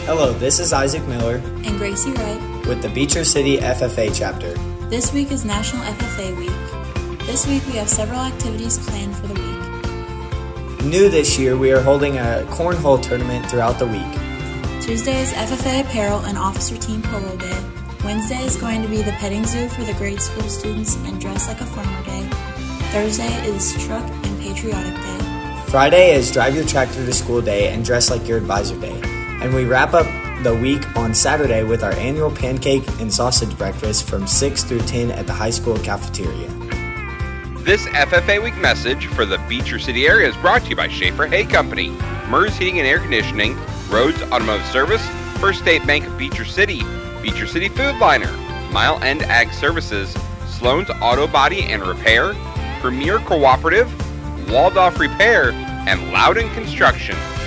Hello, this is Isaac Miller and Gracie Wright with the Beecher City FFA chapter. This week is National FFA Week. This week we have several activities planned for the week. New this year, we are holding a cornhole tournament throughout the week. Tuesday is FFA Apparel and Officer Team Polo Day. Wednesday is going to be the petting zoo for the grade school students and Dress Like a Farmer Day. Thursday is Truck and Patriotic Day. Friday is Drive Your Tractor to School Day and Dress Like Your Advisor Day. And we wrap up the week on Saturday with our annual pancake and sausage breakfast from 6 through 10 at the high school cafeteria. This FFA Week message for the Beecher City area is brought to you by Schaefer Hay Company, MERS Heating and Air Conditioning, Rhodes Automotive Service, First State Bank of Beecher City Food Liner, Mile End Ag Services, Sloan's Auto Body and Repair, Premier Cooperative, Waldorf Repair, and Loudon Construction.